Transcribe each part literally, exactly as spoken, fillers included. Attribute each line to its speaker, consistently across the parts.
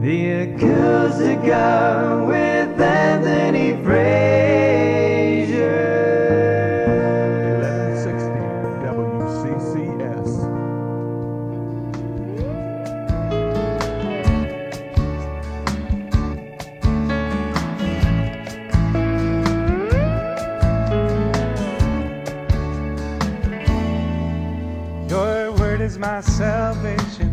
Speaker 1: The Acoustic Hour with Anthony Frazier.
Speaker 2: eleven sixty W C C S.
Speaker 3: Your word is my salvation.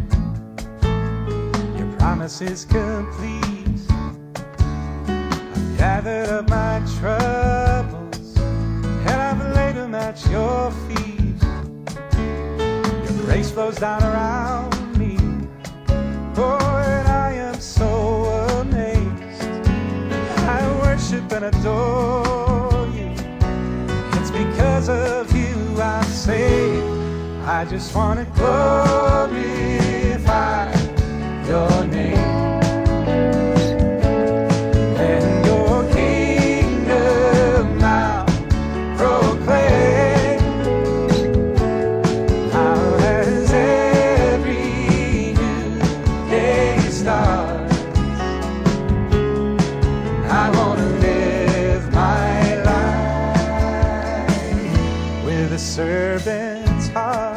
Speaker 3: Promise is complete. I've gathered up my troubles and I've laid them at your feet. Your grace flows down around me. Oh, and I am so amazed. I worship and adore you. It's because of you I'm saved. I just want to glorify your name and your kingdom now proclaim. How as every new day starts, I want to live my life with a servant's heart.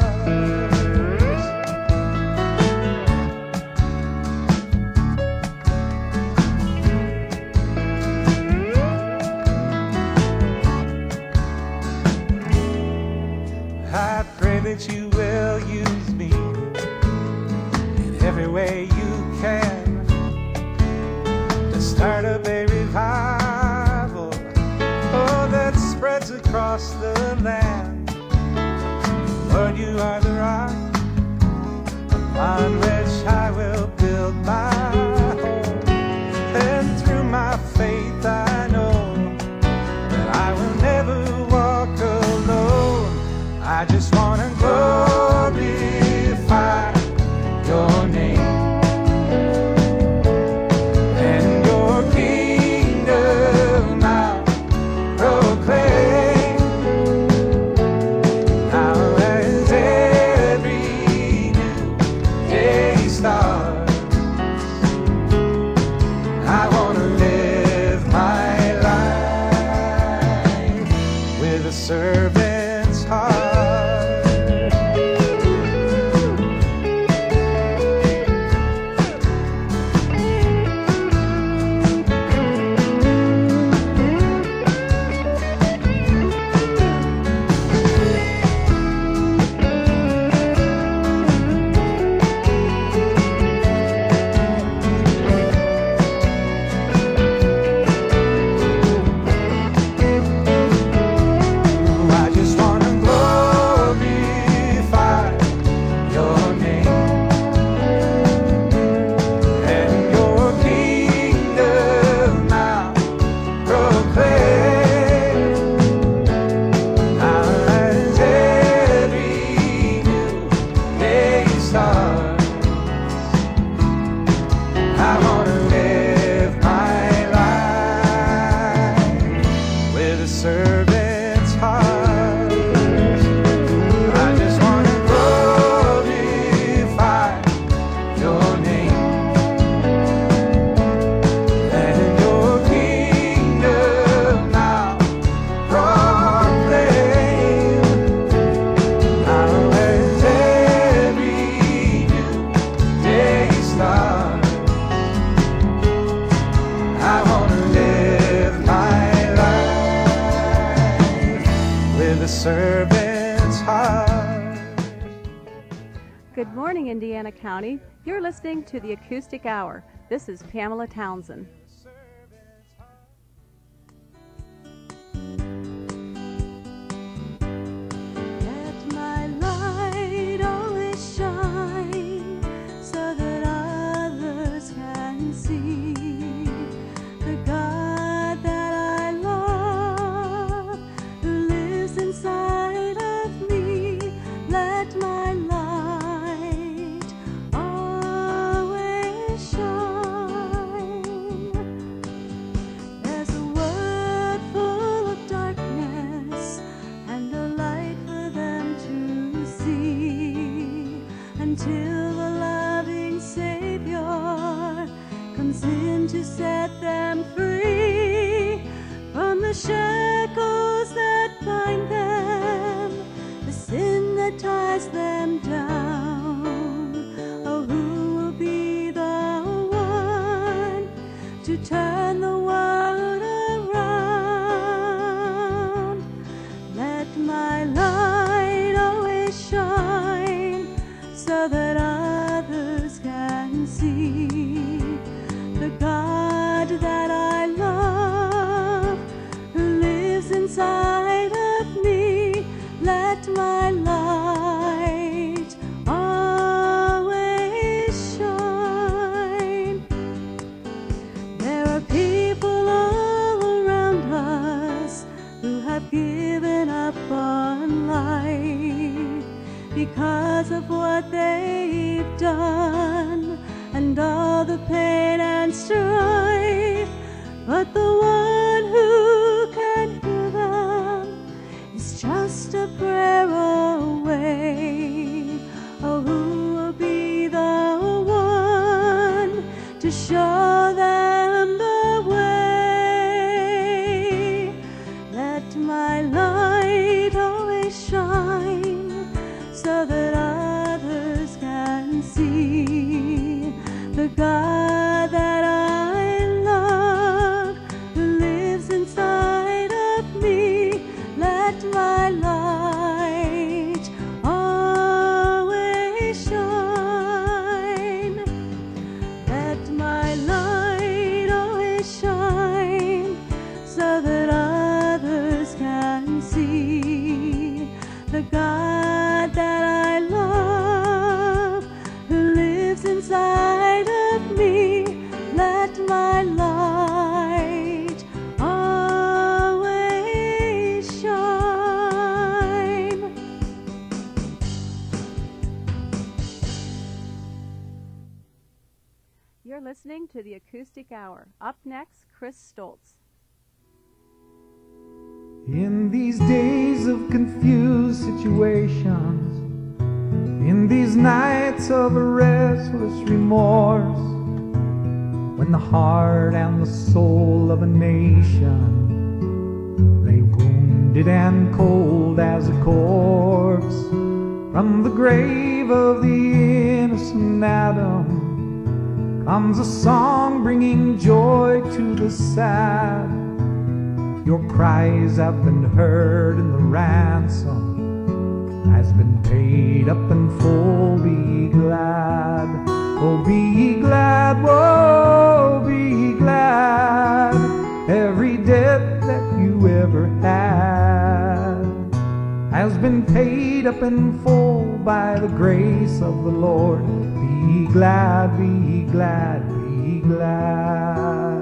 Speaker 3: That you will use me in every way you can to start up a revival, oh, that spreads across the land. Lord, you are the rock upon which I will build my home, and through my faith I know that I will never walk alone. I just want to glorify your name and your kingdom now proclaim. How as every new day starts, I want to live my life with a servant's heart.
Speaker 4: Good morning, Indiana County. You're listening to the Acoustic Hour. This is Pamela Townsend.
Speaker 5: Let my light always shine so that others can see the God that I love who lives inside of me. Let my light always shine. There's a world full of darkness and a light for them to see until the loving Savior to set them free from the shackles that bind them, the sin that ties them down. Oh, who will be the one to turn the world around? Let my light always shine so that others can see the God that I love, who lives inside of me. Let my light always shine. There are people all around us who have given up on life because of what they've done and all the pain and strife. But the one who can heal them is just a prayer away. Oh, who will be the one to show them the way? Let my light always shine so that others can see the God that I love, who lives inside of me. Let my light always shine. Let my light always shine so that others can see the God that I love, who lives inside of me. Let my light always shine.
Speaker 4: You're listening to the Acoustic Hour. Up next, Chris Stoltz.
Speaker 6: In these days of confused situations, in these nights of a restless remorse, when the heart and the soul of a nation lay wounded and cold as a corpse, from the grave of the innocent Adam comes a song bringing joy to the sad. Your cries have been heard and the ransom has been paid up in full. Be ye glad, oh be ye glad, oh be ye glad. Every debt that you ever had has been paid up in full by the grace of the Lord. Be ye glad, be ye glad, be ye glad.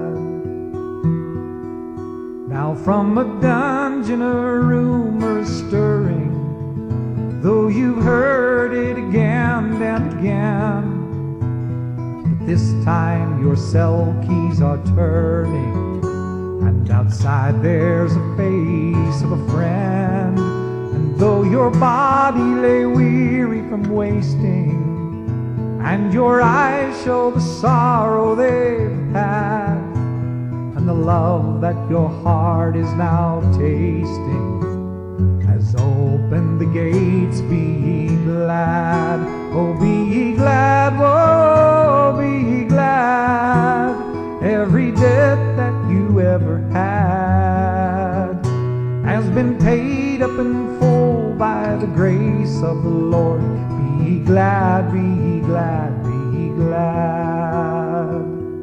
Speaker 6: Now from a dungeon a rumor is stirring, though you've heard it again and again, but this time your cell keys are turning, and outside there's a face of a friend. And though your body lay weary from wasting, and your eyes show the sorrow they've had, and the love that your heart is now tasting, has opened the gates, be ye glad, oh be ye glad, oh be ye glad. Every debt that you ever had has been paid up in full by the grace of the Lord. Be ye glad, be ye glad, be ye glad.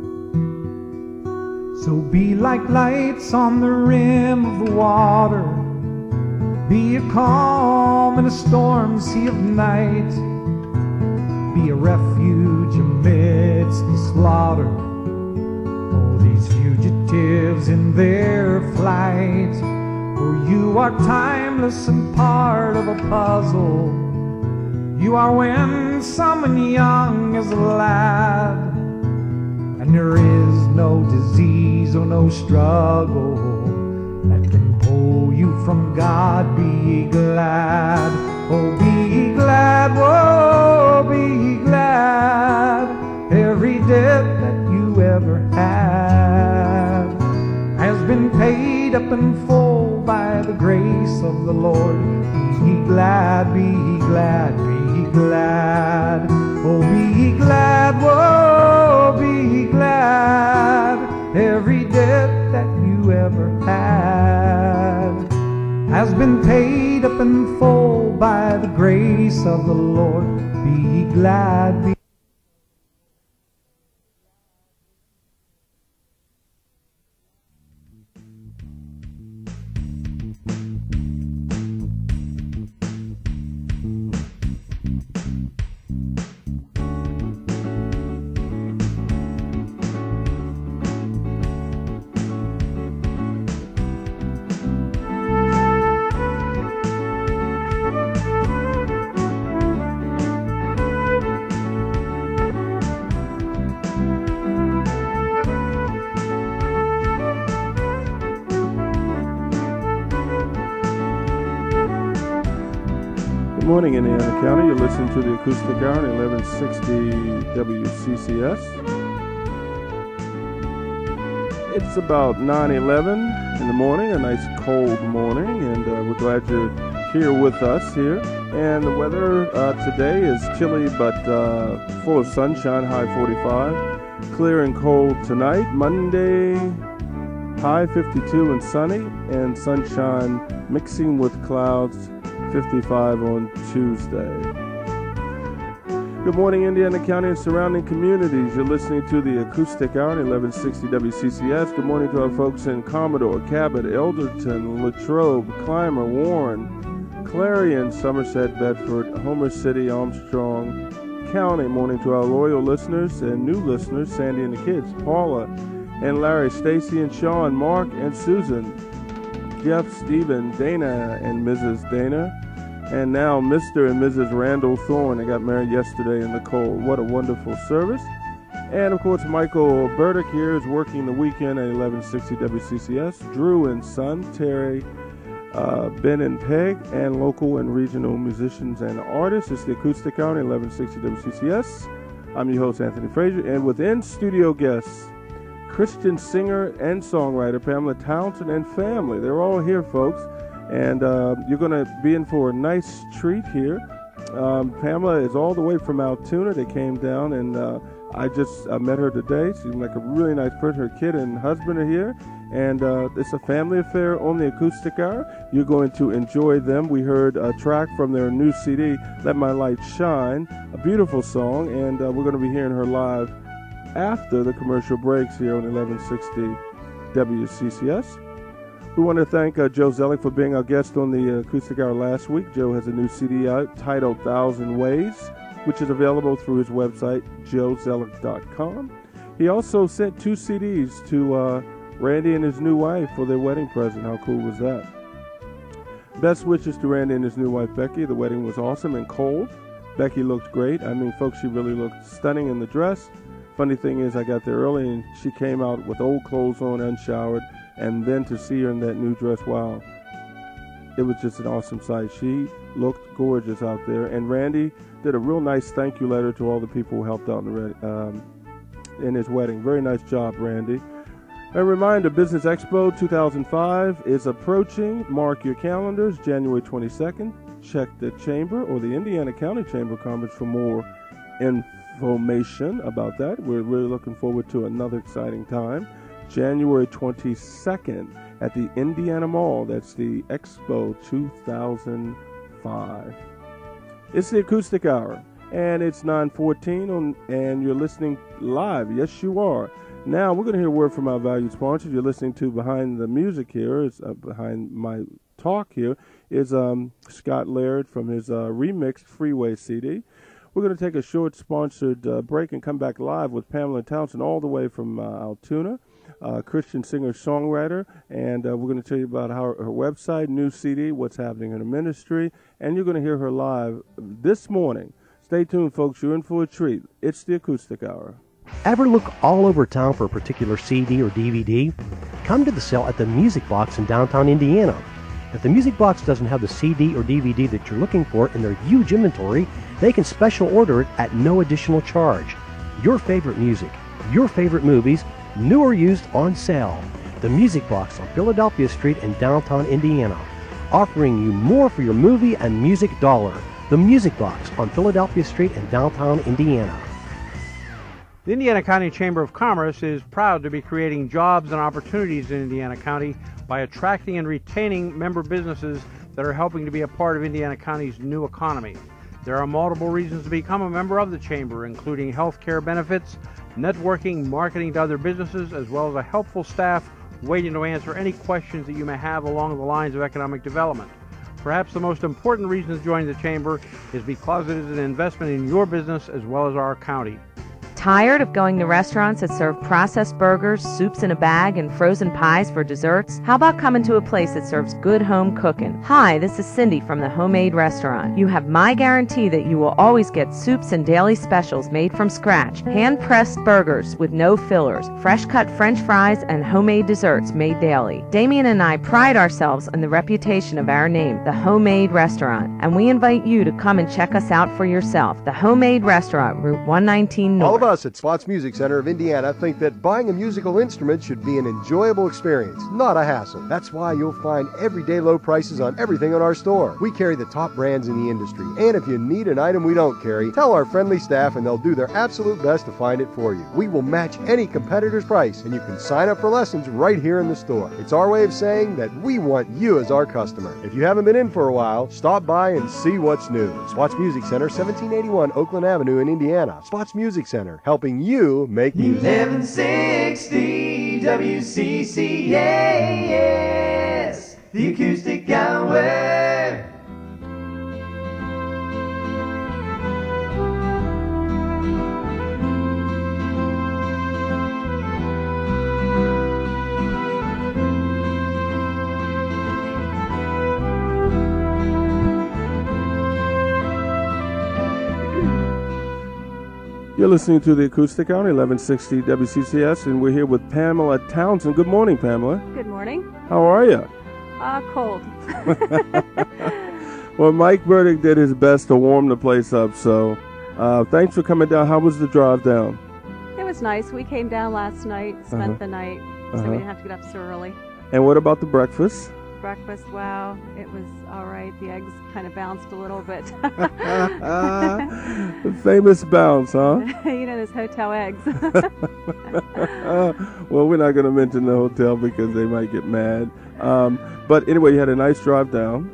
Speaker 6: So be like lights on the rim of the water, be a calm in a storm sea of night, be a refuge amidst the slaughter. Oh, these fugitives in their flight, for you are timeless and part of a puzzle. You are when someone young is a lad, and there is no disease or no struggle that can pull you from God. Be ye glad, oh be ye glad, oh be ye glad. Every debt that you ever had and full by the grace of the Lord. Be ye glad, be ye glad, be ye glad. Oh, be ye glad, whoa, be ye glad. Every debt that you ever had has been paid up in full by the grace of the Lord. Be ye glad, be
Speaker 7: Good morning, Indiana County. You're listening to the Acoustic Hour on eleven sixty W C C S. It's about nine eleven in the morning, a nice cold morning, and uh, we're glad you're here with us here. And the weather uh, today is chilly but uh, full of sunshine, high forty-five. Clear and cold tonight, Monday, high fifty-two and sunny, and sunshine mixing with clouds, fifty-five on Tuesday. Good morning, Indiana County and surrounding communities. You're listening to the Acoustic Hour on eleven sixty W C C S. Good morning to our folks in Commodore, Cabot, Elderton, Latrobe, Clymer, Warren, Clarion, Somerset, Bedford, Homer City, Armstrong County. Morning to our loyal listeners and new listeners, Sandy and the kids, Paula and Larry, Stacy and Sean, Mark and Susan, Jeff, Stephen, Dana and Missus Dana, and now Mister and Missus Randall Thorne. They got married yesterday in the cold. What a wonderful service. And of course, Michael Burdick here is working the weekend at eleven sixty W C C S. Drew and Son, Terry, uh, Ben and Peg, and local and regional musicians and artists. It's the Acoustic Hour on eleven sixty W C C S. I'm your host, Anthony Frazier, and within studio guests, Christian singer and songwriter Pamela Townsend and family. They're all here, folks, and uh, you're going to be in for a nice treat here. Um, Pamela is all the way from Altoona. They came down, and uh, I just uh, met her today. She's like a really nice person. Her kid and husband are here, and uh, it's a family affair on the Acoustic Hour. You're going to enjoy them. We heard a track from their new C D, Let My Light Shine, a beautiful song, and uh, we're going to be hearing her live after the commercial breaks here on eleven sixty W C C S. We want to thank uh, Joe Zellick for being our guest on the uh, Acoustic Hour last week. Joe has a new C D out titled Thousand Ways, which is available through his website, joe zellick dot com. He also sent two C Ds to uh, Randy and his new wife for their wedding present. How cool was that? Best wishes to Randy and his new wife, Becky. The wedding was awesome and cold. Becky looked great. I mean, folks, she really looked stunning in the dress. Funny thing is, I got there early and she came out with old clothes on, unshowered, and then to see her in that new dress, wow, it was just an awesome sight. She looked gorgeous out there, and Randy did a real nice thank you letter to all the people who helped out in, the, um, in his wedding. Very nice job, Randy. A reminder, Business Expo two thousand five is approaching. Mark your calendars, January twenty-second. Check the Chamber or the Indiana County Chamber Conference for more information about that. We're really looking forward to another exciting time. January twenty-second at the Indiana Mall. That's the Expo two thousand five. It's the Acoustic Hour, and it's nine fourteen, on, and you're listening live. Yes, you are. Now, we're going to hear a word from our valued sponsors. You're listening to Behind the Music here, is, uh, behind my talk here, is um, Scott Laird from his uh, remixed Freeway C D. We're going to take a short sponsored uh, break and come back live with Pamela Townsend all the way from uh, Altoona, uh, Christian singer-songwriter, and uh, we're going to tell you about how her, her website, new C D, what's happening in her ministry, and you're going to hear her live this morning. Stay tuned, folks. You're in for a treat. It's the Acoustic Hour.
Speaker 8: Ever look all over town for a particular C D or D V D? Come to the sale at the Music Box in downtown Indiana. If the Music Box doesn't have the C D or D V D that you're looking for in their huge inventory, they can special order it at no additional charge. Your favorite music, your favorite movies, new or used, on sale. the Music Box on Philadelphia Street in downtown Indiana, offering you more for your movie and music dollar. The Music Box on Philadelphia Street in downtown Indiana.
Speaker 9: The Indiana County Chamber of Commerce is proud to be creating jobs and opportunities in Indiana County by attracting and retaining member businesses that are helping to be a part of Indiana County's new economy. There are multiple reasons to become a member of the Chamber, including health care benefits, networking, marketing to other businesses, as well as a helpful staff waiting to answer any questions that you may have along the lines of economic development. Perhaps the most important reason to join the Chamber is because it is an investment in your business as well as our county.
Speaker 10: Tired of going to restaurants that serve processed burgers, soups in a bag, and frozen pies for desserts? How about coming to a place that serves good home cooking? Hi, this is Cindy from the Homemade Restaurant. You have my guarantee that you will always get soups and daily specials made from scratch, hand-pressed burgers with no fillers, fresh-cut French fries, and homemade desserts made daily. Damien and I pride ourselves on the reputation of our name, the Homemade Restaurant, and we invite you to come and check us out for yourself. The Homemade Restaurant, Route one nineteen North.
Speaker 11: All of us at Spots Music Center of Indiana think that buying a musical instrument should be an enjoyable experience, not a hassle. That's why you'll find everyday low prices on everything in our store. We carry the top brands in the industry, and if you need an item we don't carry, tell our friendly staff and they'll do their absolute best to find it for you. We will match any competitor's price, and you can sign up for lessons right here in the store. It's our way of saying that we want you as our customer. If you haven't been in for a while, stop by and see what's new. Spots Music Center, seventeen eighty-one Oakland Avenue in Indiana. Spots Music Center, helping you make music.
Speaker 1: eleven sixty W C C S, the Acoustic Hour.
Speaker 7: You're listening to the Acoustic Hour, eleven sixty W C C S, and we're here with Pamela Townsend. Good morning, Pamela.
Speaker 4: Good morning.
Speaker 7: How are you?
Speaker 4: Uh, cold.
Speaker 7: Well, Mike Burdick did his best to warm the place up, so uh, thanks for coming down. How was the drive down?
Speaker 4: It was nice. We came down last night, spent
Speaker 7: Uh-huh.
Speaker 4: the night, so
Speaker 7: Uh-huh.
Speaker 4: we didn't have to get up so early.
Speaker 7: And what about the breakfast?
Speaker 4: Breakfast, wow, it was all right. The eggs kind of bounced a little bit.
Speaker 7: The famous bounce, huh?
Speaker 4: You know, those hotel eggs.
Speaker 7: Well, we're not going to mention the hotel because they might get mad. Um, but anyway, you had a nice drive down.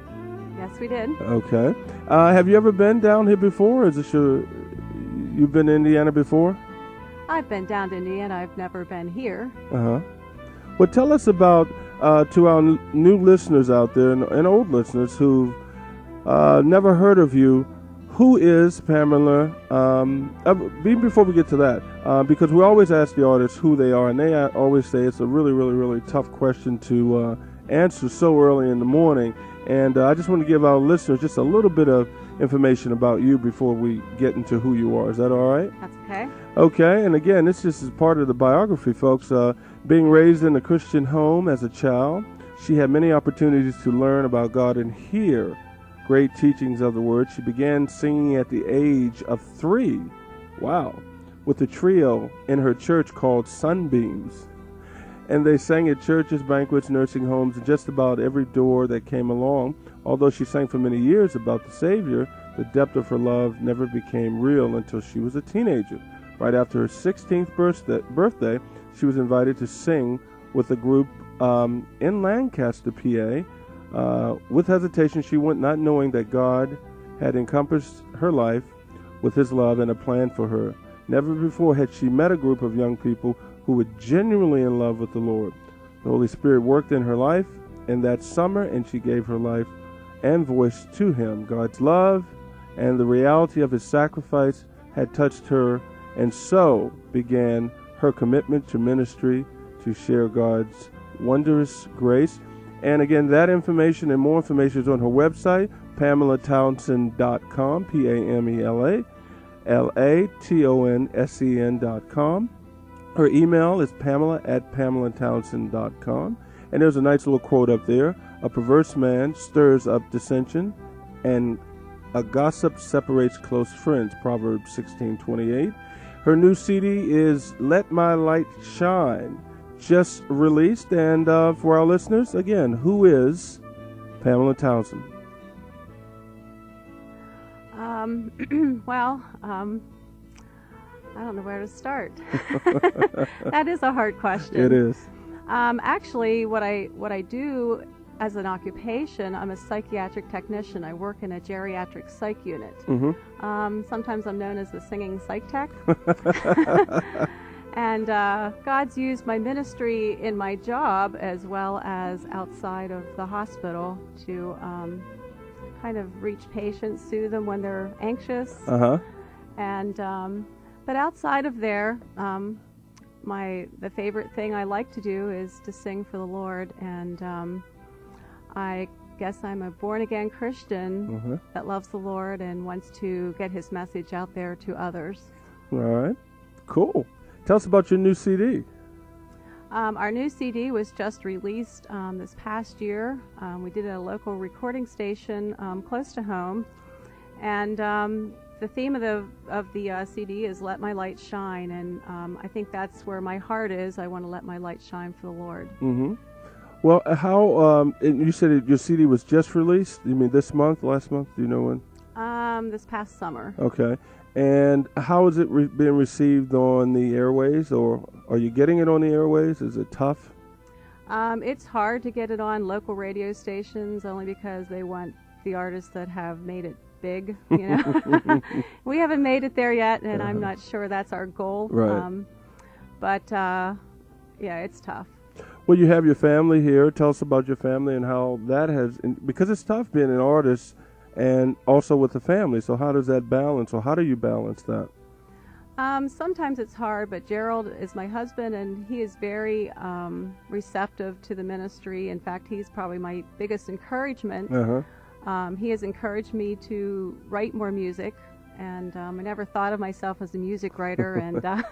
Speaker 4: Yes, we did.
Speaker 7: Okay. Uh, have you ever been down here before? Is this your, you've been to Indiana before?
Speaker 4: I've been down to Indiana. I've never been here.
Speaker 7: Uh-huh. Well, tell us about, uh, to our n- new listeners out there and, and old listeners who've uh, never heard of you, who is Pamela? Um, uh, even before we get to that, uh, because we always ask the artists who they are, and they uh, always say it's a really, really, really tough question to uh, answer so early in the morning. And uh, I just want to give our listeners just a little bit of information about you before we get into who you are. Is that all right?
Speaker 4: That's okay.
Speaker 7: Okay, and again, this just is part of the biography, folks. Uh, being raised in a Christian home as a child, she had many opportunities to learn about God and hear great teachings of the Word. She began singing at the age of three, wow, with a trio in her church called Sunbeams. And they sang at churches, banquets, nursing homes, and just about every door that came along. Although she sang for many years about the Savior, the depth of her love never became real until she was a teenager. Right after her sixteenth birthday, she was invited to sing with a group um, in Lancaster, P A. Uh, with hesitation, she went, not knowing that God had encompassed her life with His love and a plan for her. Never before had she met a group of young people who were genuinely in love with the Lord. The Holy Spirit worked in her life in that summer, and she gave her life and voice to Him. God's love and the reality of His sacrifice had touched her, and so began her commitment to ministry to share God's wondrous grace. And again, that information and more information is on her website, pamela townsend dot com, P A M E L A L A T O N S E N dot com. Her email is pamela at pamela townsend dot com. And there's a nice little quote up there. A perverse man stirs up dissension, and a gossip separates close friends, Proverbs sixteen twenty-eight. Her new C D is Let My Light Shine. just released. And uh, for our listeners, again, who is Pamela Townsend?
Speaker 4: Um, well, um, I don't know where to start. That is a hard question.
Speaker 7: It is.
Speaker 4: Um, actually, what I what I do as an occupation, I'm a psychiatric technician. I work in a geriatric psych unit.
Speaker 7: Mm-hmm.
Speaker 4: Um, sometimes I'm known as the singing psych tech. And uh, God's used my ministry in my job as well as outside of the hospital to um, kind of reach patients, soothe them when they're anxious.
Speaker 7: Uh-huh.
Speaker 4: And um, but outside of there, um, my the favorite thing I like to do is to sing for the Lord. And um, I guess I'm a born-again Christian
Speaker 7: Mm-hmm.
Speaker 4: that loves the Lord and wants to get his message out there to others.
Speaker 7: All right. Cool. Tell us about your new C D.
Speaker 4: Um, our new C D was just released um, this past year. Um, we did it at a local recording station um, close to home. And um, the theme of the of the uh, C D is "Let My Light Shine," and um, I think that's where my heart is. I want to let my light shine for the Lord.
Speaker 7: Mm-hmm. Well, how, um, and you said it, your C D was just released? You mean this month, last month? Do you know when?
Speaker 4: Um, this past summer.
Speaker 7: Okay. And how is it re- being received on the airways, or are you getting it on the airways? Is it tough?
Speaker 4: Um, it's hard to get it on local radio stations only because they want the artists that have made it big, you know. We haven't made it there yet, and
Speaker 7: Uh-huh.
Speaker 4: I'm not sure that's our goal.
Speaker 7: Right.
Speaker 4: Um, but, uh, yeah, it's tough.
Speaker 7: Well, you have your family here. Tell us about your family and how that has, because it's tough being an artist and also with the family. So how does that balance, or how do you balance that?
Speaker 4: Um, sometimes it's hard, but Gerald is my husband, and he is very um, receptive to the ministry. In fact, he's probably my biggest encouragement.
Speaker 7: Uh-huh.
Speaker 4: Um, he has encouraged me to write more music, and um, I never thought of myself as a music writer, and uh,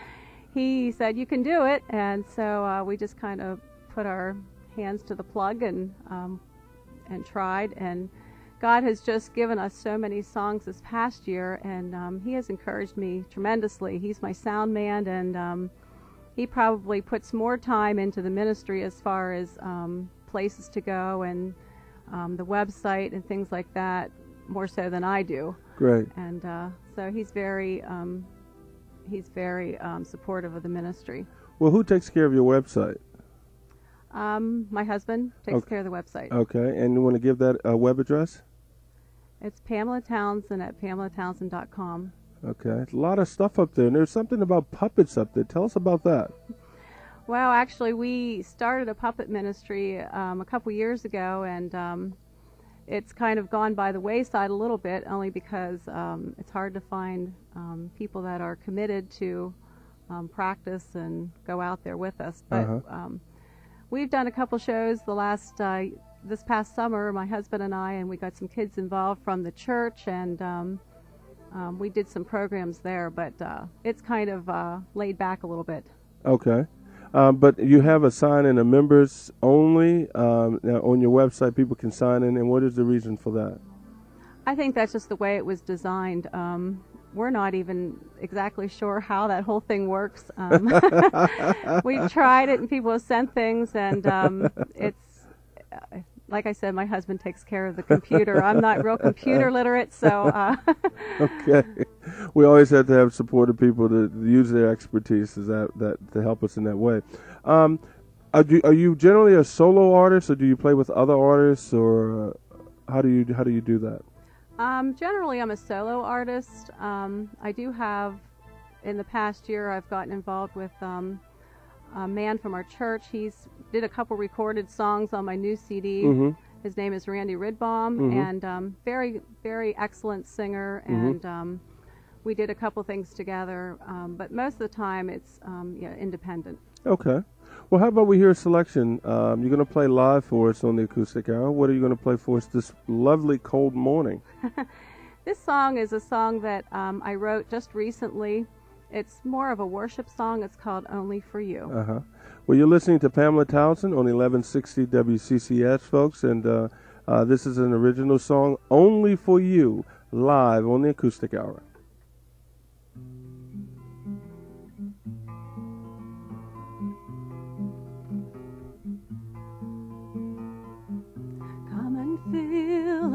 Speaker 4: he said, you can do it, and so uh, we just kind of put our hands to the plug and um, and tried, and God has just given us so many songs this past year, and um, he has encouraged me tremendously. He's my sound man, and um, he probably puts more time into the ministry as far as um, places to go and um, the website and things like that, more so than I do.
Speaker 7: Great.
Speaker 4: And uh, so he's very, um, he's very um, supportive of the ministry.
Speaker 7: Well, who takes care of your website?
Speaker 4: Um, my husband takes
Speaker 7: Okay.
Speaker 4: care of the website.
Speaker 7: Okay, and you want to give that a web address?
Speaker 4: It's Pamela Townsend at pamela townsend dot com.
Speaker 7: Okay, a lot of stuff up there, and there's something about puppets up there. Tell us about that.
Speaker 4: Well, actually, we started a puppet ministry um, a couple years ago, and um, it's kind of gone by the wayside a little bit, only because um, it's hard to find um, people that are committed to um, practice and go out there with us. But
Speaker 7: Uh-huh.
Speaker 4: um, we've done a couple shows the last uh, this past summer, my husband and I, and we got some kids involved from the church, and um, um, we did some programs there. But uh, it's kind of uh, laid back a little bit.
Speaker 7: Okay. Um, but you have a sign in, a members only. Um, now on your website, people can sign in, and what is the reason for that?
Speaker 4: I think that's just the way it was designed. Um, we're not even exactly sure how that whole thing works. Um, we've tried it, and people have sent things, and um, it's, uh, like I said, my husband takes care of the computer. I'm not real computer literate, so... Uh,
Speaker 7: Okay. We always have to have supportive people to, to use their expertise as that, that to help us in that way. Um, are, you, are you generally a solo artist, or do you play with other artists, or uh, how do you how do you do that?
Speaker 4: Um, generally, I'm a solo artist. Um, I do have, in the past year, I've gotten involved with um, a man from our church. He's did a couple recorded songs on my new C D.
Speaker 7: Mm-hmm.
Speaker 4: His name is Randy Ridbaum,
Speaker 7: Mhm.
Speaker 4: and um, very, very excellent singer.
Speaker 7: Mhm.
Speaker 4: And um, we did a couple things together, um, but most of the time it's um, yeah, independent.
Speaker 7: Okay. Well, how about we hear a selection? Um, you're going to play live for us on the Acoustic Hour. What are you going to play for us this lovely cold morning?
Speaker 4: This song is a song that um, I wrote just recently. It's more of a worship song. It's called Only for You.
Speaker 7: Uh-huh. Well, you're listening to Pamela Townsend on eleven sixty W C C S, folks, and uh, uh, this is an original song, Only for You, live on the Acoustic Hour.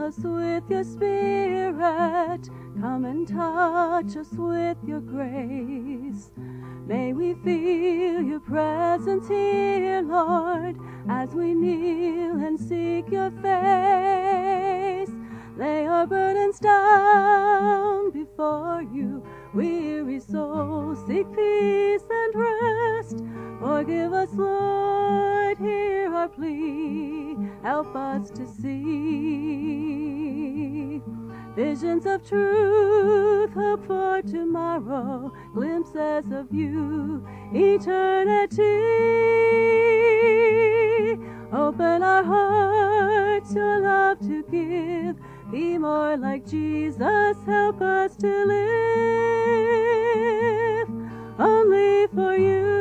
Speaker 5: us with your Spirit. Come and touch us with your grace. May we feel your presence here, Lord, as we kneel and seek your face. Lay our burdens down before you. Weary souls seek peace and rest. Forgive us, Lord, hear our plea. Help us to see visions of truth, hope for tomorrow, glimpses of you, eternity. Open our hearts, your love to give. Be more like Jesus, help us to live only for you.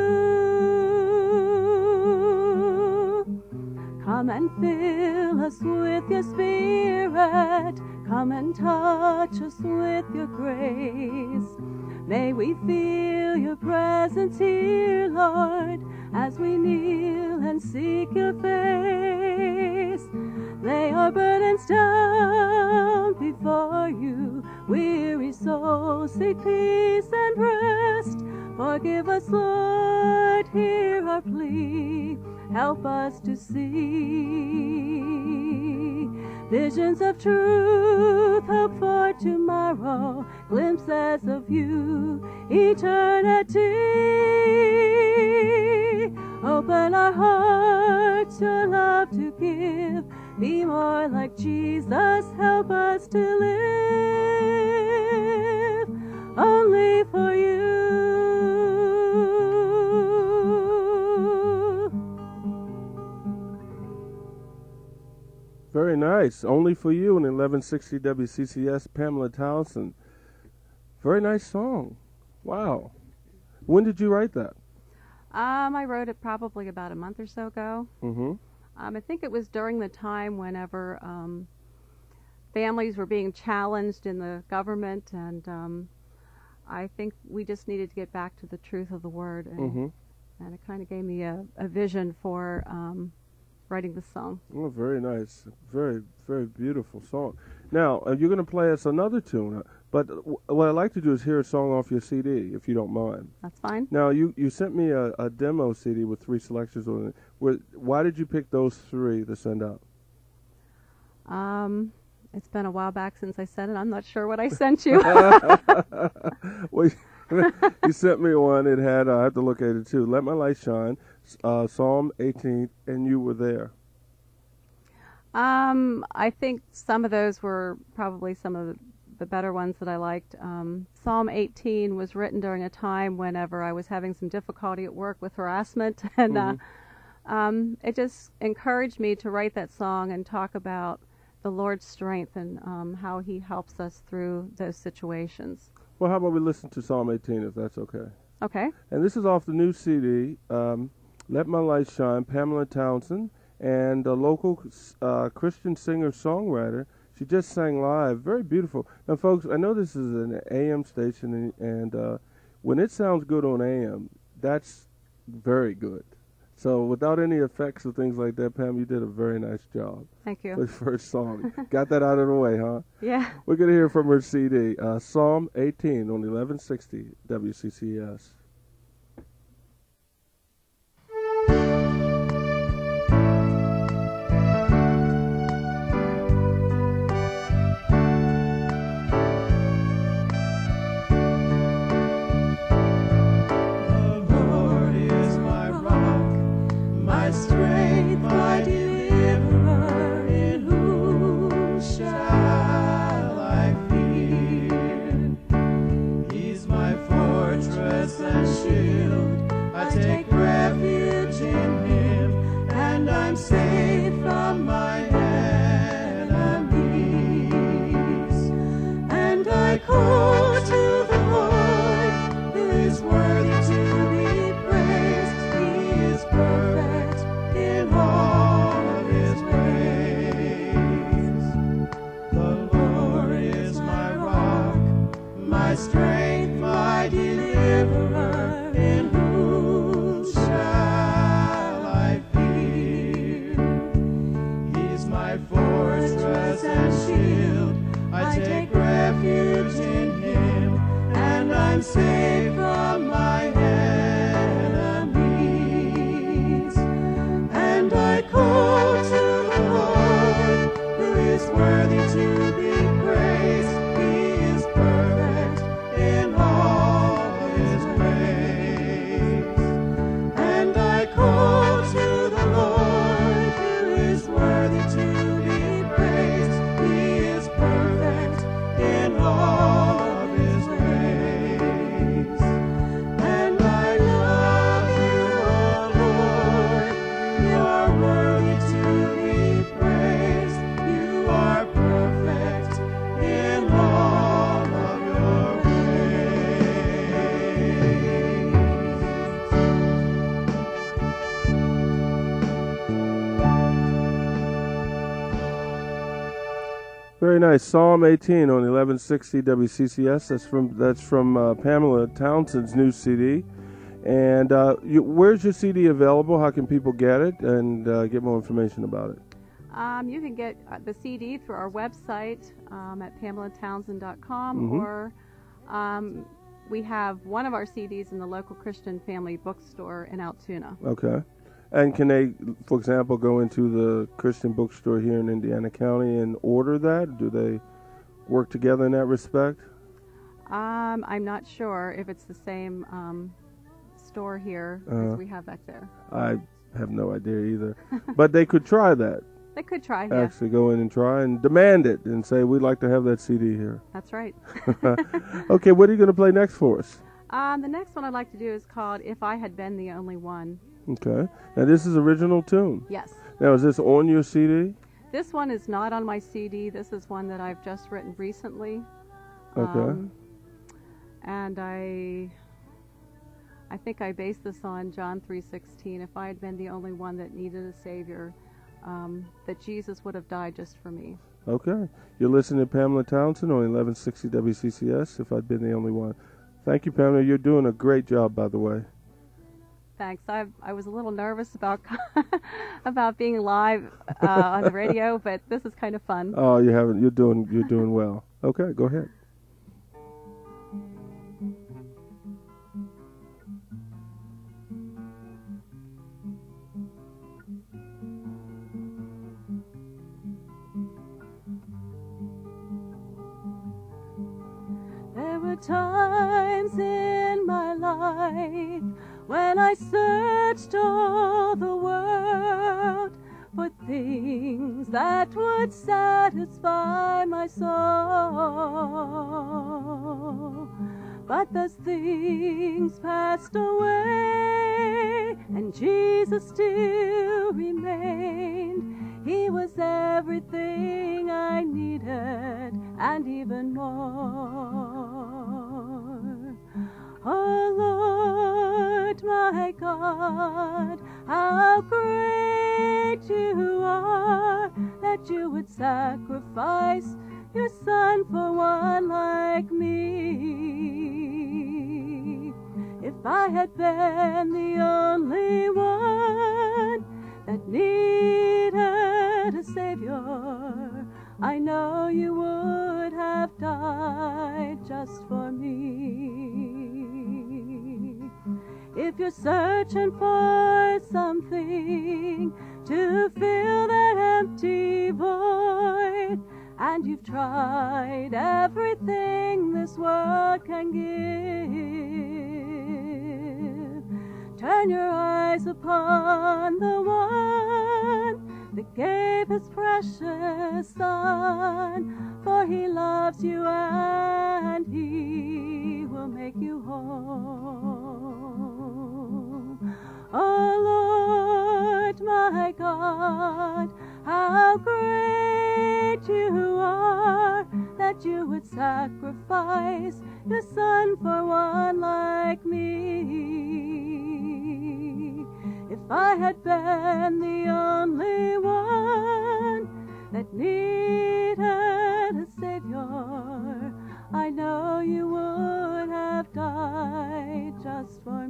Speaker 5: Come and fill us with your Spirit. Come and touch us with your grace. May we feel your presence here, Lord, as we kneel and seek your face. Lay our burdens down before you. Weary souls seek peace and rest. Forgive us, Lord, hear our plea. Help us to see visions of truth, hope for tomorrow, glimpses of you, eternity. Open our hearts, your love to give. Be more like Jesus, help us to live only for you.
Speaker 7: Very nice. Only for You in eleven sixty W C C S, Pamela Townsend. Very nice song. Wow. When did you write that?
Speaker 4: Um, I wrote it probably about a month or so ago.
Speaker 7: Mm-hmm.
Speaker 4: Um, I think it was during the time whenever um, families were being challenged in the government, and um, I think we just needed to get back to the truth of the Word, and,
Speaker 7: Mm-hmm.
Speaker 4: and it kind of gave me a, a vision for um, writing the song.
Speaker 7: Oh, very nice. Very, very beautiful song. Now, uh, you're going to play us another tune, uh, but w- what I'd like to do is hear a song off your C D, if you don't mind.
Speaker 4: That's fine.
Speaker 7: Now, you, you sent me a, a demo C D with three selections on it. Where, why did you pick those three to send out?
Speaker 4: Um, it's been a while back since I sent it. I'm not sure what I sent you.
Speaker 7: Well, you sent me one. It had, uh, I have to look at it too. Let My Light Shine, uh, Psalm eighteen, and You Were There.
Speaker 4: Um, I think some of those were probably some of the, the better ones that I liked. Um, Psalm eighteen was written during a time whenever I was having some difficulty at work with harassment, and
Speaker 7: Mhm.
Speaker 4: uh, um, it just encouraged me to write that song and talk about the Lord's strength and um, how He helps us through those situations.
Speaker 7: Well, how about we listen to Psalm eighteen, if that's okay?
Speaker 4: Okay.
Speaker 7: And this is off the new C D, um, Let My Light Shine, Pamela Townsend, and a local uh, Christian singer-songwriter. She just sang live. Very beautiful. Now, folks, I know this is an A M station, and, and uh, when it sounds good on A M, that's very good. So without any effects or things like that, Pam, you did a very nice job.
Speaker 4: Thank you.
Speaker 7: For the first song. Got that out of the way, huh?
Speaker 4: Yeah.
Speaker 7: We're going to hear from her C D, uh, Psalm eighteen on eleven sixty W C C S.
Speaker 5: Strength, my deliverer, in whom shall I fear? He's my fortress and shield. I take refuge in Him, and I'm safe from my enemies. And I call to the Lord, who is worthy to be praised. He is perfect in all of His ways. The Lord is my rock, my strength, my deliverer, in whom shall I fear? He's my fortress and shield. and save from my enemies. And I call to the Lord, who is worthy to be praised. He is perfect in all of his ways. And I call to the Lord, who is worthy to be praised. He is perfect in all of his ways. And I love you, O Lord. You're worthy to be praised. You are perfect in all of your
Speaker 7: Very nice. Psalm eighteen on eleven sixty W C C S. That's from that's from uh, Pamela Townsend's new C D. And uh, you, where's your C D available? How can people get it and uh, get more information about it?
Speaker 4: Um, you can get uh, the C D through our website um, at pamela townsend dot com,
Speaker 7: Mhm.
Speaker 4: or um, we have one of our C Ds in the local Christian Family Bookstore in Altoona.
Speaker 7: Okay. And can they, for example, go into the Christian bookstore here in Indiana County and order that? Do they work together in that respect?
Speaker 4: Um, I'm not sure if it's the same um, store here
Speaker 7: Uh,
Speaker 4: as we have back there.
Speaker 7: I have no idea either. But they could try that.
Speaker 4: They could try, yeah.
Speaker 7: Actually go in and try and demand it and say, we'd like to have that C D here.
Speaker 4: That's right.
Speaker 7: Okay, what are you going to play next for us?
Speaker 4: Um, the next one I'd like to do is called If I Had Been the Only One.
Speaker 7: Okay. Now, this is original tune.
Speaker 4: Yes.
Speaker 7: Now, is this on your C D?
Speaker 4: This one is not on my C D. This is one that I've just written recently.
Speaker 7: Okay.
Speaker 4: Um, and I I think I based this on John three sixteen. If I had been the only one that needed a Savior, um, that Jesus would have died just for me.
Speaker 7: Okay. You're listening to Pamela Townsend on eleven sixty W C C S, If I'd Been the Only One. Thank you, Pamela. You're doing a great job, by the way.
Speaker 4: Thanks. I I was a little nervous about about being live uh, on the radio, but this is kind of fun.
Speaker 7: Oh, you haven't. You're doing. You're doing well. Okay, go ahead.
Speaker 5: There were times in my life when I searched all the world for things that would satisfy my soul. But those things passed away, and Jesus still remained. He was everything I needed, and even more. Oh Lord, my God, how great you are, that you would sacrifice your Son for one like me. If I had been the only one that needed a Savior, I know you would have died just for me. If you're searching for something to fill that empty void, and you've tried everything this world can give, turn your eyes upon the one that gave his precious Son, for he loves you and he will make you whole. Oh Lord, my God, how great you are, that you would sacrifice your Son for one like me. If I had been the only one that needed a Savior, I know you would have died just for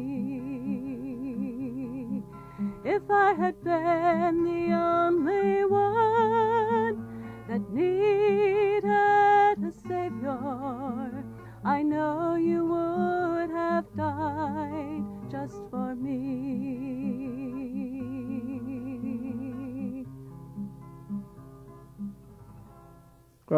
Speaker 5: me. If I had been the only one that needed a Savior, I know you would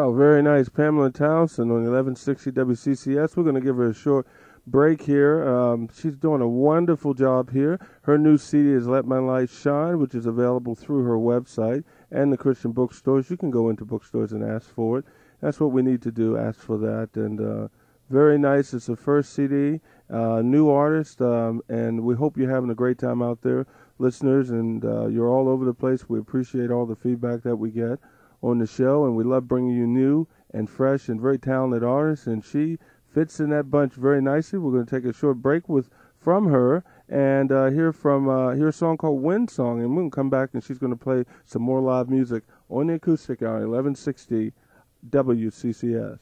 Speaker 7: Wow, very nice. Pamela Townsend on eleven sixty W C C S. We're going to give her a short break here. Um, she's doing a wonderful job here. Her new C D is Let My Light Shine, which is available through her website and the Christian bookstores. You can go into bookstores and ask for it. That's what we need to do, ask for that. And uh, very nice. It's the first C D, uh, new artist, um, and we hope you're having a great time out there, listeners, and uh, you're all over the place. We appreciate all the feedback that we get on the show, and we love bringing you new and fresh and very talented artists, and she fits in that bunch very nicely. We're going to take a short break with from her and uh, hear from uh, hear a song called Wind Song, and we're going to come back and she's going to play some more live music on the acoustic hour, eleven sixty W C C S.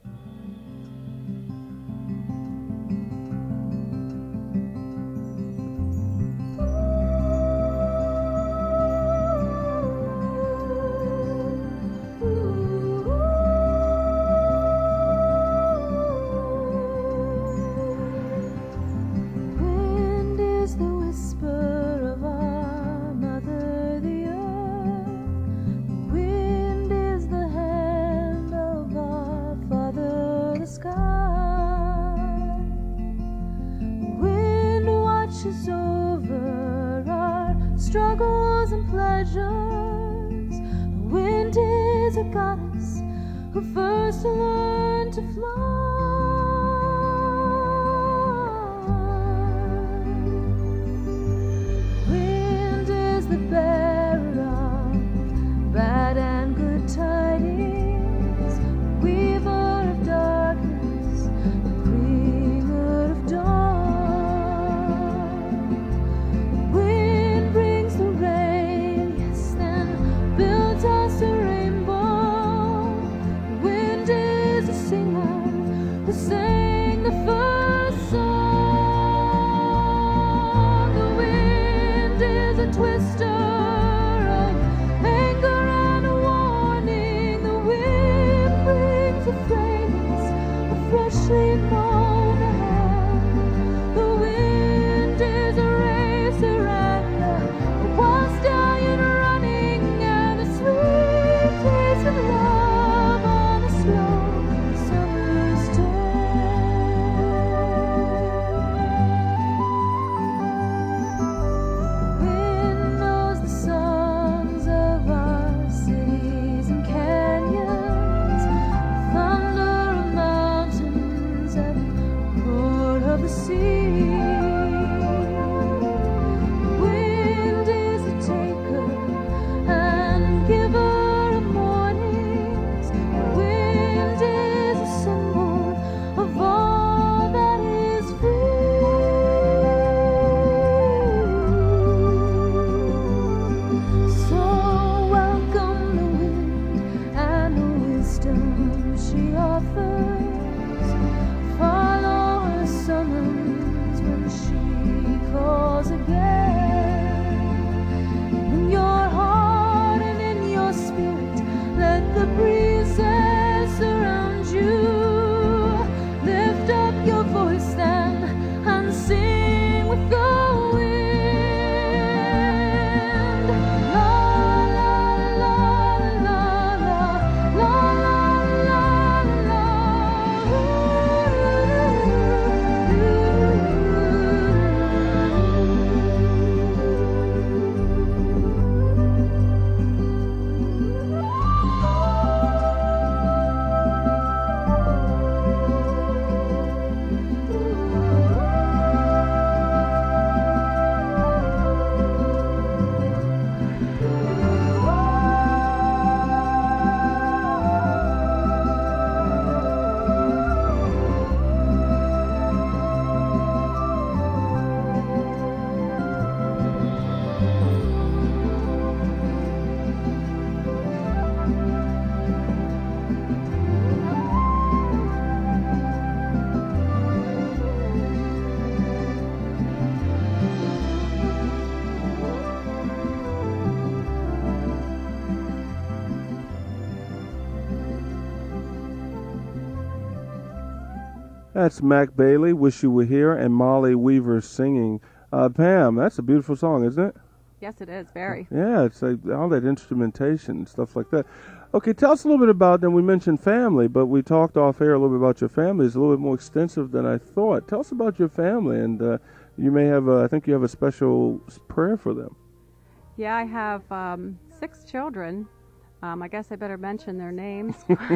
Speaker 5: Struggles and pleasures. The wind is a goddess who first learned to fly. Wind is the bearer of bad and good tidings, weaver of darkness, the bringer of dawn. Sing the first song. The wind is a twister of anger and a warning. The wind brings a fragrance of freshly mown hay. The wind is a racer and a wild stallion running, and a sweet taste of love on a slow summer's day.
Speaker 7: That's Mac Bailey, Wish You Were Here, and Molly Weaver singing. Uh, Pam, that's a beautiful song, isn't it?
Speaker 4: Yes, it is, very.
Speaker 7: Yeah, it's like all that instrumentation and stuff like that. Okay, tell us a little bit about, then we mentioned family, but we talked off air a little bit about your family. It's a little bit more extensive than I thought. Tell us about your family, and uh, you may have, a, I think you have a special s- prayer for them.
Speaker 4: Yeah, I have um, six children. Um, I guess I better mention their names.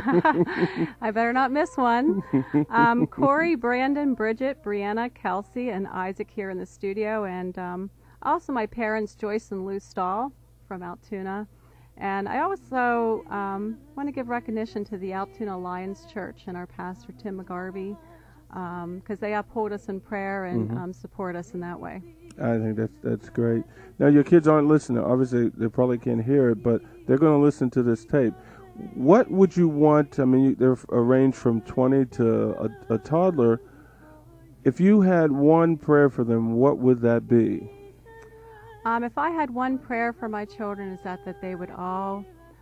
Speaker 4: I better not miss one. Um, Corey, Brandon, Bridget, Brianna, Kelsey, and Isaac here in the studio, and um, also my parents, Joyce and Lou Stahl from Altoona. And I also um, want to give recognition to the Altoona Lions Church and our pastor, Tim McGarvey, because um, they uphold us in prayer and
Speaker 7: Mhm.
Speaker 4: um, support us in that way.
Speaker 7: I think that's that's great. Now, your kids aren't listening. Obviously, they probably can't hear it, but they're going to listen to this tape. What would you want? I mean, you- they're a range from twenty to a, a toddler. If you had one prayer for them, what would that be?
Speaker 4: Um, if I had one prayer for my children, is that that they would all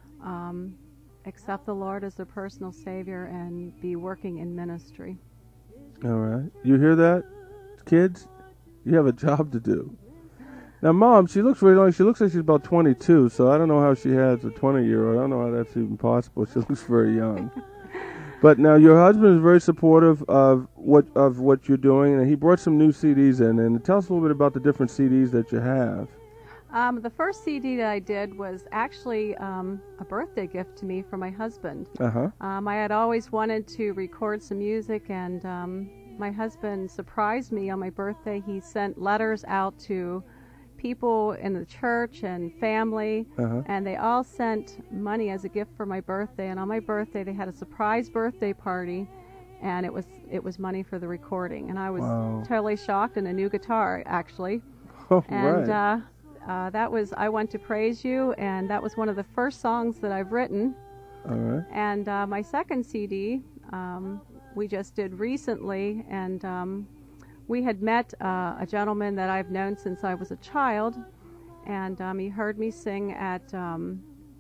Speaker 4: um, accept the Lord as their personal Savior and be working in ministry.
Speaker 7: All right. You hear that, kids? You have a job to do. Now, Mom, she looks really young. She looks like she's about twenty-two, so I don't know how she has a twenty-year-old. I don't know how that's even possible. She looks very young. But now your husband is very supportive of what of what you're doing, and he brought some new C Ds in. And tell us a little bit about the different C Ds that you have.
Speaker 4: Um, the first C D that I did was actually um, a birthday gift to me from my husband.
Speaker 7: Uh-huh.
Speaker 4: Um, I had always wanted to record some music, and um, my husband surprised me on my birthday. He sent letters out to people in the church and family,
Speaker 7: Uh-huh.
Speaker 4: and they all sent money as a gift for my birthday. And on my birthday, they had a surprise birthday party, and it was it was money for the recording. And I was
Speaker 7: Wow.
Speaker 4: totally shocked, and a new guitar, actually.
Speaker 7: Oh,
Speaker 4: And
Speaker 7: right.
Speaker 4: uh, uh, that was I Want to Praise You, and that was one of the first songs that I've written.
Speaker 7: All right.
Speaker 4: And uh, my second C D um, we just did recently, and um, we had met uh, a gentleman that I've known since I was a child, and um, he heard me sing at um,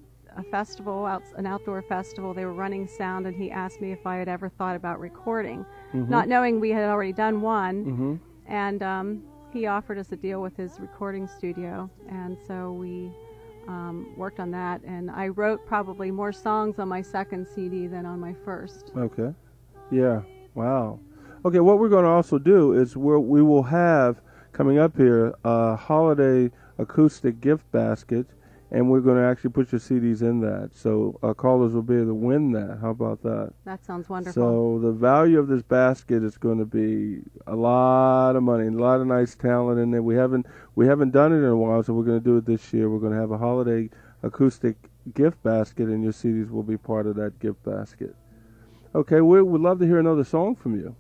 Speaker 4: a festival, out, an outdoor festival. They were running sound, and he asked me if I had ever thought about recording,
Speaker 7: Mhm.
Speaker 4: not knowing we had already done one.
Speaker 7: Mhm.
Speaker 4: And um, he offered us a deal with his recording studio, and so we um, worked on that. And I wrote probably more songs on my second C D than on my first.
Speaker 7: Okay. Yeah. Wow. Okay, what we're going to also do is we're, we will have, coming up here, a holiday acoustic gift basket, and we're going to actually put your C Ds in that. So uh, callers will be able to win that. How about that?
Speaker 4: That sounds wonderful.
Speaker 7: So the value of this basket is going to be a lot of money, a lot of nice talent in there. We haven't we haven't done it in a while, so we're going to do it this year. We're going to have a holiday acoustic gift basket, and your C Ds will be part of that gift basket. Okay, we would love to hear another song from you.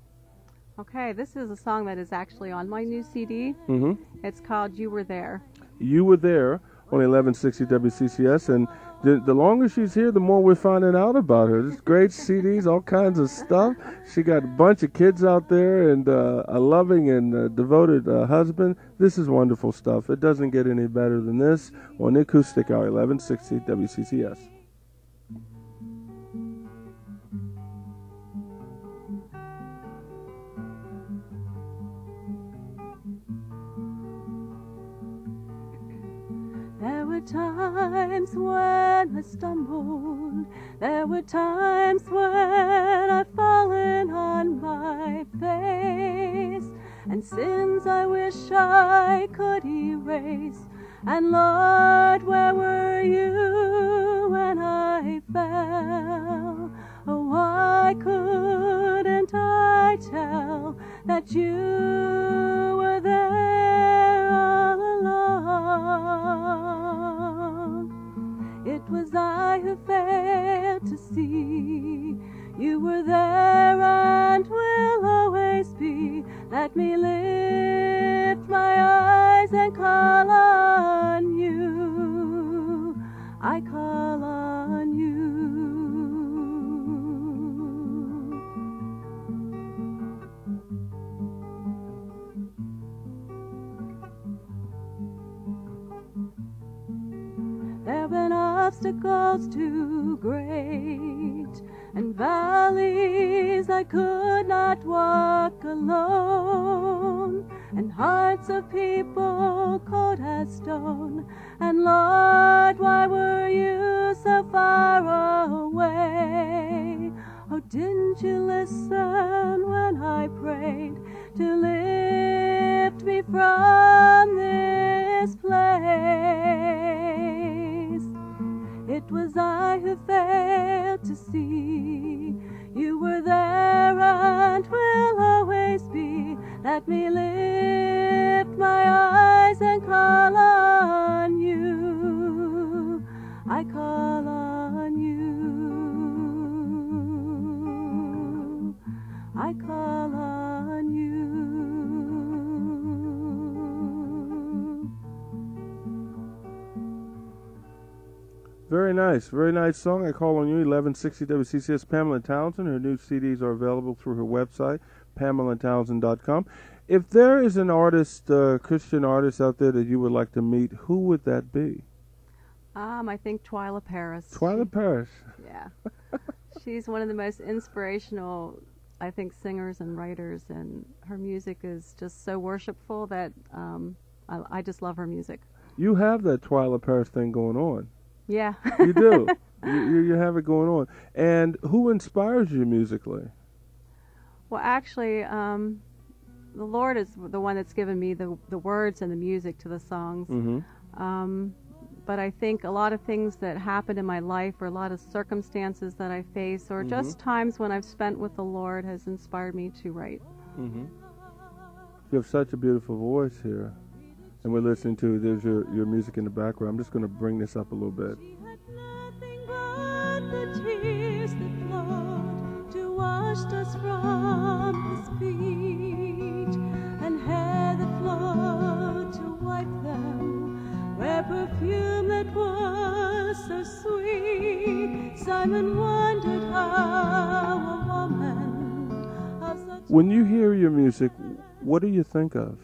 Speaker 4: Okay, this is a song that is actually on my new C D.
Speaker 7: Mm-hmm.
Speaker 4: It's called You Were There.
Speaker 7: You Were There on eleven sixty W C C S, and the, the longer she's here, the more we're finding out about her. There's great C Ds, all kinds of stuff. She got a bunch of kids out there and uh, a loving and uh, devoted uh, husband. This is wonderful stuff. It doesn't get any better than this on the Acoustic Hour, eleven sixty W C C S.
Speaker 5: There were times when I stumbled. There were times when I've fallen on my face, and sins I wish I could erase. And Lord, where were you when I fell? Oh, why couldn't I tell that you were there all along? It was I who failed to see you were there and will always be. Let me lift my eyes and call on you. I call on you. There have been obstacles too great, and valleys I could not walk alone. town, and hearts of people cold as stone. And Lord, why were you so far away? Oh, didn't you listen when I prayed to lift me from this place? It was I who failed to see you were there and will always be. Let me lift my eyes and call on you. I call on you. I call on you.
Speaker 7: Very nice, very nice song. I Call on You, eleven sixty W C C S. Pamela Townsend. Her new C Ds are available through her website, pamela townsend dot com. If there is an artist, uh, Christian artist out there that you would like to meet, who would that be?
Speaker 4: Um, I think Twyla Paris.
Speaker 7: Twyla Paris.
Speaker 4: Yeah. She's one of the most inspirational, I think, singers and writers, and her music is just so worshipful that um, I, I just love her music.
Speaker 7: You have that Twyla Paris thing going on.
Speaker 4: Yeah.
Speaker 7: You do. you, you you have it going on. And who inspires you musically?
Speaker 4: Well, actually, um, the Lord is the one that's given me the the words and the music to the songs.
Speaker 7: Mm-hmm.
Speaker 4: Um, but I think a lot of things that happened in my life, or a lot of circumstances that I face, or
Speaker 7: mm-hmm.
Speaker 4: just times when I've spent with the Lord, has inspired me to write.
Speaker 7: Mm-hmm. You have such a beautiful voice here. And we're listening to, there's your, your music in the background. I'm just going to bring this up a little bit.
Speaker 5: She had nothing but the tears that flowed to wash us from his feet, and hair that flowed to wipe them, where perfume that was so sweet. Simon wondered how a woman of such...
Speaker 7: When you hear your music, what do you think of?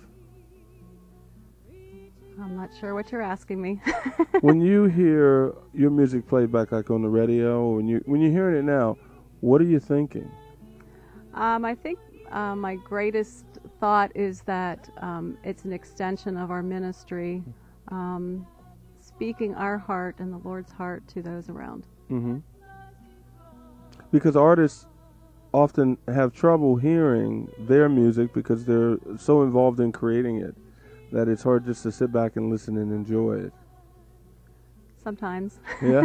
Speaker 4: I'm not sure what you're asking me.
Speaker 7: When you hear your music played back, like on the radio, or when you when you're hearing it now, what are you thinking?
Speaker 4: Um, I think uh, my greatest thought is that um, it's an extension of our ministry, um, speaking our heart and the Lord's heart to those around.
Speaker 7: Mm-hmm. Because artists often have trouble hearing their music because they're so involved in creating it that it's hard just to sit back and listen and enjoy it.
Speaker 4: Sometimes.
Speaker 7: Yeah.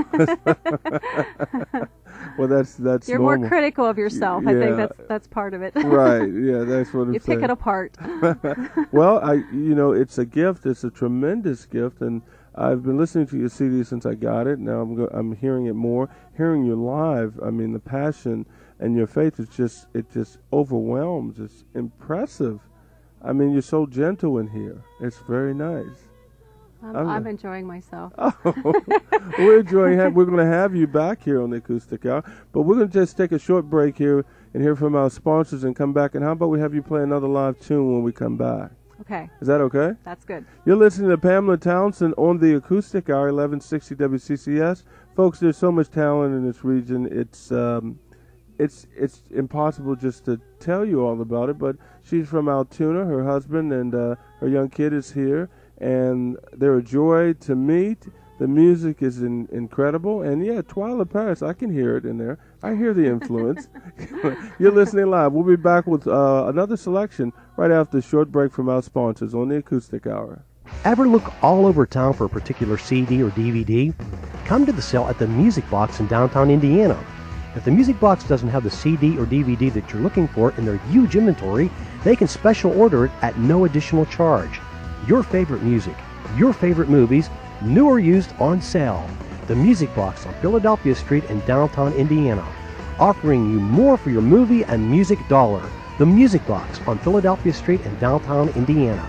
Speaker 7: Well, that's that's.
Speaker 4: You're
Speaker 7: normal.
Speaker 4: more critical of yourself.
Speaker 7: Yeah.
Speaker 4: I think that's that's part of it.
Speaker 7: Right. Yeah, that's what I'm
Speaker 4: you
Speaker 7: saying.
Speaker 4: pick it apart.
Speaker 7: Well, I you know it's a gift. It's a tremendous gift, and I've been listening to your C D since I got it. Now I'm go- I'm hearing it more. Hearing you live, I mean, the passion and your faith is just it just overwhelms. It's impressive. I mean, you're so gentle in here. It's very nice.
Speaker 4: I'm,
Speaker 7: I'm,
Speaker 4: I'm enjoying myself.
Speaker 7: Oh, we're enjoying. Ha- we're going to have you back here on the Acoustic Hour, but we're going to just take a short break here and hear from our sponsors and come back. And how about we have you play another live tune when we come back?
Speaker 4: Okay.
Speaker 7: Is that okay?
Speaker 4: That's good.
Speaker 7: You're listening to Pamela Townsend on the Acoustic Hour, eleven sixty W C C S. Folks, there's so much talent in this region. It's um, it's it's impossible just to tell you all about it. But she's from Altoona. Her husband and uh, her young kid is here. And they're a joy to meet. The music is in, incredible. And, yeah, Twyla Paris, I can hear it in there. I hear the influence. You're listening live. We'll be back with uh, another selection right after a short break from our sponsors on the Acoustic Hour.
Speaker 8: Ever look all over town for a particular C D or D V D? Come to the sale at the Music Box in downtown Indiana. If the Music Box doesn't have the C D or D V D that you're looking for in their huge inventory, they can special order it at no additional charge. Your favorite music, your favorite movies, new or used, on sale. The Music Box on Philadelphia Street in downtown Indiana, offering you more for your movie and music dollar. The Music Box on Philadelphia Street in downtown Indiana.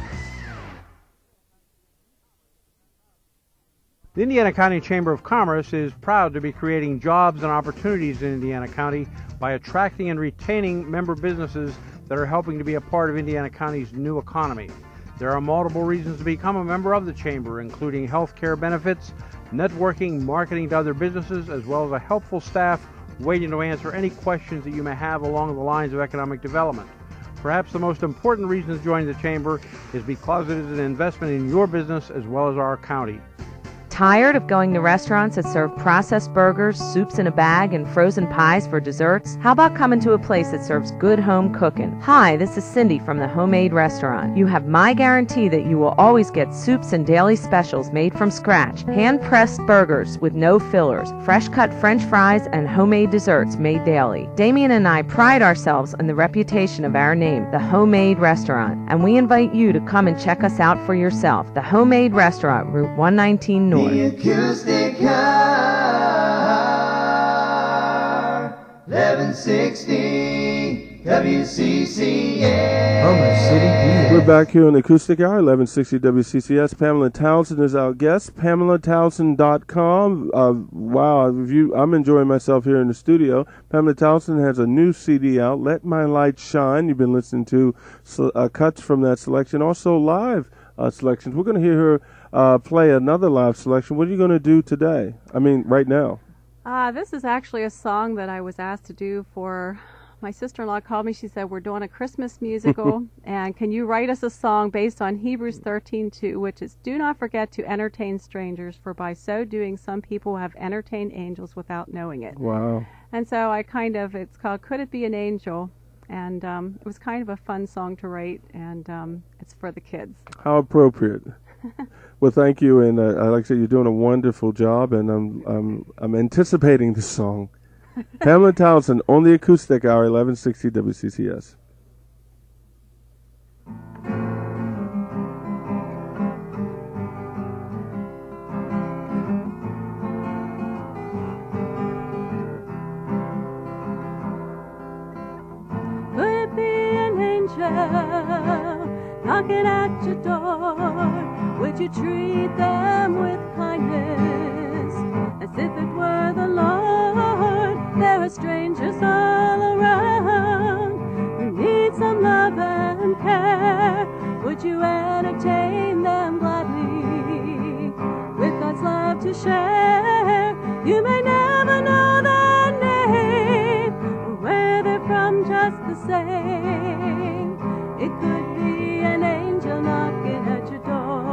Speaker 9: The Indiana County Chamber of Commerce is proud to be creating jobs and opportunities in Indiana County by attracting and retaining member businesses that are helping to be a part of Indiana County's new economy. There are multiple reasons to become a member of the Chamber, including health care benefits, networking, marketing to other businesses, as well as a helpful staff waiting to answer any questions that you may have along the lines of economic development. Perhaps the most important reason to join the Chamber is because it is an investment in your business as well as our county.
Speaker 10: Tired of going to restaurants that serve processed burgers, soups in a bag, and frozen pies for desserts? How about coming to a place that serves good home cooking? Hi, this is Cindy from the Homemade Restaurant. You have my guarantee that you will always get soups and daily specials made from scratch, hand-pressed burgers with no fillers, fresh-cut French fries, and homemade desserts made daily. Damien and I pride ourselves on the reputation of our name, the Homemade Restaurant, and we invite you to come and check us out for yourself. The Homemade Restaurant, Route one nineteen North.
Speaker 1: The acoustic car, eleven sixty W C C S.
Speaker 11: Homer City, P A.
Speaker 7: We're back here on the Acoustic Hour, eleven sixty W C C S. Pamela Townsend is our guest. Pamela Townsend dot com. Uh, wow, you, I'm enjoying myself here in the studio. Pamela Townsend has a new C D out, Let My Light Shine. You've been listening to uh, cuts from that selection, also live uh, selections. We're going to hear her Uh, play another live selection. What are you going to do today? I mean, right now.
Speaker 4: Uh, this is actually a song that I was asked to do for my sister-in-law. Called me. She said, we're doing a Christmas musical, and can you write us a song based on Hebrews thirteen two, which is, do not forget to entertain strangers, for by so doing some people have entertained angels without knowing it.
Speaker 7: Wow.
Speaker 4: And so I kind of, it's called Could It Be an Angel? And um, it was kind of a fun song to write, and um, it's for the kids.
Speaker 7: How appropriate. Well, thank you, and uh, like I said, you're doing a wonderful job, and I'm I'm I'm anticipating this song. Pamela Townsend on the Acoustic Hour, eleven sixty W C C S.
Speaker 5: Could it be an angel knocking at your door? Would you treat them with kindness as if it were the Lord? There are strangers all around who need some love and care. Would you entertain them gladly with God's love to share? You may never know their name or where they're from, just the same. It could be an angel knocking at your door.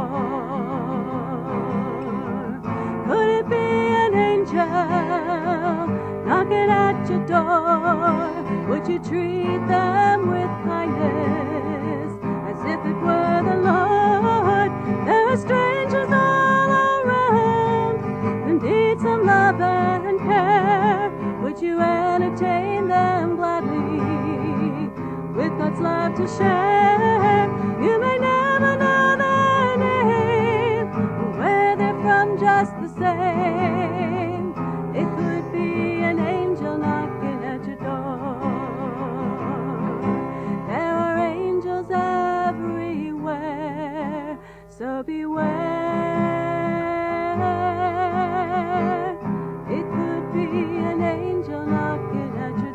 Speaker 5: Could it be an angel knocking at your door? Would you treat them with kindness as if it were the Lord? There are strangers all around who need some love and care. Would you entertain them gladly with God's love to share? You may never know their name or where they're from, just the same. It could be an angel knocking at your door. There are angels everywhere, so beware. It could be an angel knocking at your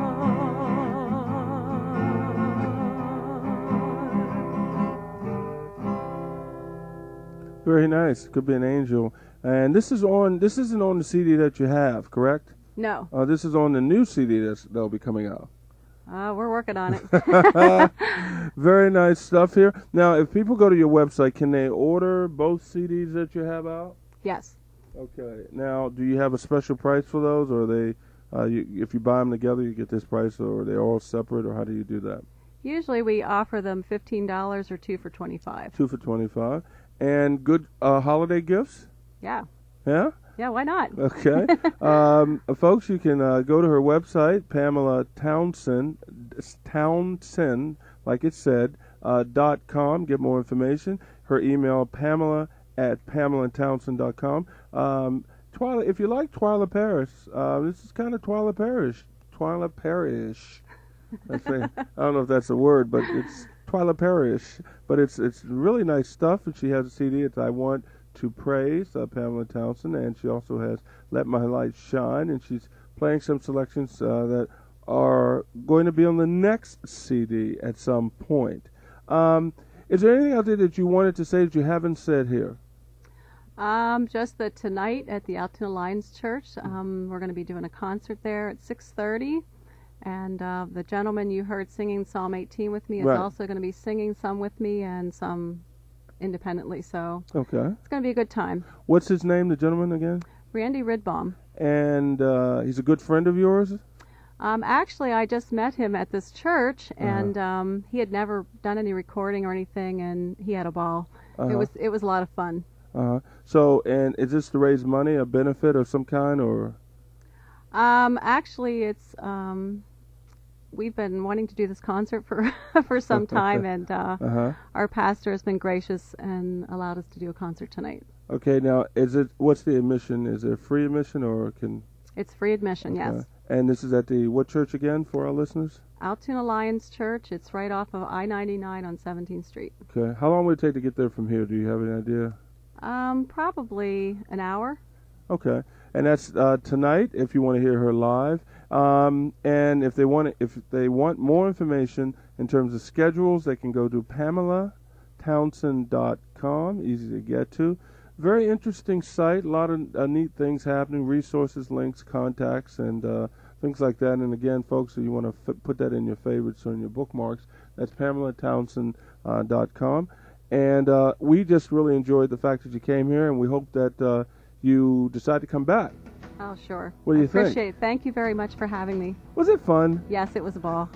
Speaker 5: door.
Speaker 7: Very nice. Could be an angel. And this is on. This isn't on the C D that you have, correct?
Speaker 4: No.
Speaker 7: Uh, this is on the new C D that's, that'll be coming out.
Speaker 4: Uh, we're working on it.
Speaker 7: Very nice stuff here. Now, if people go to your website, can they order both C Ds that you have out?
Speaker 4: Yes.
Speaker 7: Okay. Now, do you have a special price for those, or are they, uh, you, if you buy them together, you get this price, or are they all separate, or how do you do that?
Speaker 4: Usually we offer them fifteen dollars or two for twenty-five dollars.
Speaker 7: Two for twenty-five. And good uh, holiday gifts?
Speaker 4: Yeah.
Speaker 7: Yeah?
Speaker 4: Yeah, why not?
Speaker 7: Okay. um, folks, you can uh, go to her website, Pamela Townsend, Townsend, like it said, uh, dot com, get more information. Her email, Pamela at Pamela Townsend dot com. Um, Twyla, if you like Twyla Parish, uh, this is kind of Twyla Parish. Twyla Parish. I don't know if that's a word, but it's Twyla Parish. But it's it's really nice stuff, and she has a C D. It's I Want to Praise, uh, Pamela Townsend, and she also has Let My Light Shine, and she's playing some selections uh, that are going to be on the next C D at some point. Um, is there anything out there that you wanted to say that you haven't said here?
Speaker 4: Um, just that tonight at the Altoona Lions Church, um, we're going to be doing a concert there at six thirty, And uh, the gentleman you heard singing Psalm eighteen with me is
Speaker 7: Right.
Speaker 4: also going to be singing some with me and some independently. So
Speaker 7: Okay.
Speaker 4: it's going to be a good time.
Speaker 7: What's his name, the gentleman, again?
Speaker 4: Randy Ridbaum.
Speaker 7: And uh, he's a good friend of yours?
Speaker 4: Um, actually, I just met him at this church, and um, he had never done any recording or anything, and he had a ball.
Speaker 7: Uh-huh.
Speaker 4: It was it was a lot of fun.
Speaker 7: Uh-huh. So, and is this to raise money, a benefit of some kind, or?
Speaker 4: Um, actually, it's um, we've been wanting to do this concert for for some time, and uh,
Speaker 7: Uh-huh.
Speaker 4: our pastor has been gracious and allowed us to do a concert tonight.
Speaker 7: Okay, now, is it, what's the admission? Is it free admission, or can?
Speaker 4: It's free admission,
Speaker 7: Okay.
Speaker 4: yes.
Speaker 7: And this is at the, what church again, for our listeners?
Speaker 4: Altoona Lions Church. It's right off of I ninety-nine on seventeenth Street.
Speaker 7: Okay. How long would it take to get there from here? Do you have any idea?
Speaker 4: Um, probably an hour.
Speaker 7: Okay, and that's uh, tonight. If you want to hear her live, um, and if they want, if they want more information in terms of schedules, they can go to Pamela Townsend dot com. Easy to get to. Very interesting site. A lot of uh, neat things happening. Resources, links, contacts, and uh, things like that. And again, folks, if you want to f- put that in your favorites or in your bookmarks, that's Pamela Townsend dot com. And uh, we just really enjoyed the fact that you came here, and we hope that uh, you decide to come back.
Speaker 4: Oh, sure.
Speaker 7: What do you
Speaker 4: Appreciate
Speaker 7: think?
Speaker 4: it. Thank you very much for having me.
Speaker 7: Was it fun?
Speaker 4: Yes, it was a ball.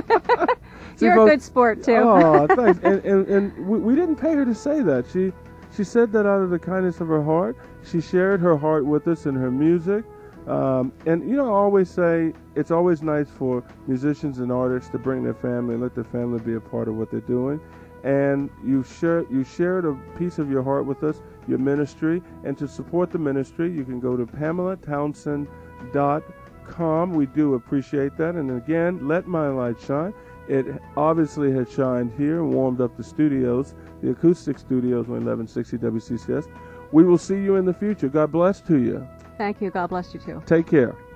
Speaker 7: See,
Speaker 4: You're a
Speaker 7: folks-
Speaker 4: good sport, too.
Speaker 7: Oh, thanks. And, and, and we, we didn't pay her to say that. She she said that out of the kindness of her heart. She shared her heart with us in her music. Um, and, you know, I always say it's always nice for musicians and artists to bring their family and let their family be a part of what they're doing. And you share, you shared a piece of your heart with us, your ministry. And to support the ministry, you can go to Pamela Townsend dot com. We do appreciate that. And again, let my light shine. It obviously has shined here and warmed up the studios, the acoustic studios on eleven sixty W C C S. We will see you in the future. God bless to you.
Speaker 4: Thank you. God bless you, too.
Speaker 7: Take care.